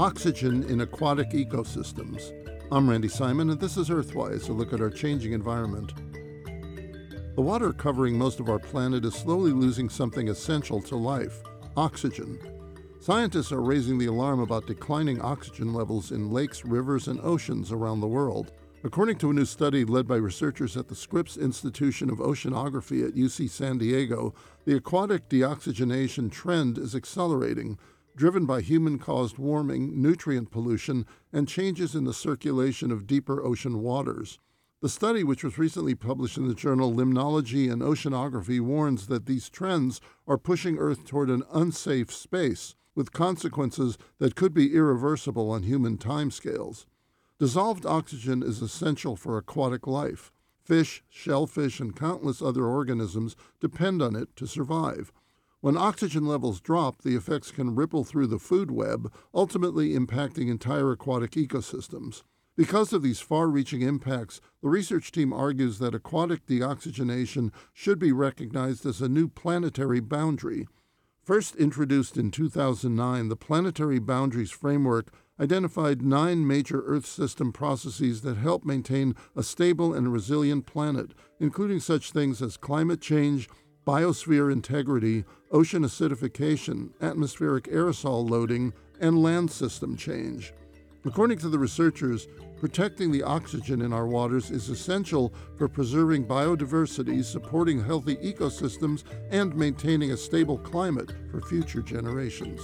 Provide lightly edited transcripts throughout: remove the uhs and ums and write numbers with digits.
Oxygen in aquatic ecosystems. I'm Randy Simon, and this is Earthwise, a look at our changing environment. The water covering most of our planet is slowly losing something essential to life: oxygen. Scientists are raising the alarm about declining oxygen levels in lakes, rivers, and oceans around the world. According to a new study led by researchers at the Scripps Institution of Oceanography at UC San Diego, the aquatic deoxygenation trend is accelerating, driven by human-caused warming, nutrient pollution, and changes in the circulation of deeper ocean waters. The study, which was recently published in the journal Limnology and Oceanography, warns that these trends are pushing Earth toward an unsafe space, with consequences that could be irreversible on human timescales. Dissolved oxygen is essential for aquatic life. Fish, shellfish, and countless other organisms depend on it to survive. When oxygen levels drop, the effects can ripple through the food web, ultimately impacting entire aquatic ecosystems. Because of these far-reaching impacts, the research team argues that aquatic deoxygenation should be recognized as a new planetary boundary. First introduced in 2009, the Planetary Boundaries Framework identified 9 major Earth system processes that help maintain a stable and resilient planet, including such things as climate change, biosphere integrity, ocean acidification, atmospheric aerosol loading, and land system change. According to the researchers, protecting the oxygen in our waters is essential for preserving biodiversity, supporting healthy ecosystems, and maintaining a stable climate for future generations.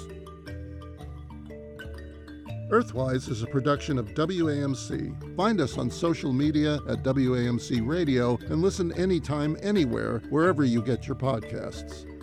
Earthwise is a production of WAMC. Find us on social media at WAMC Radio and listen anytime, anywhere, wherever you get your podcasts.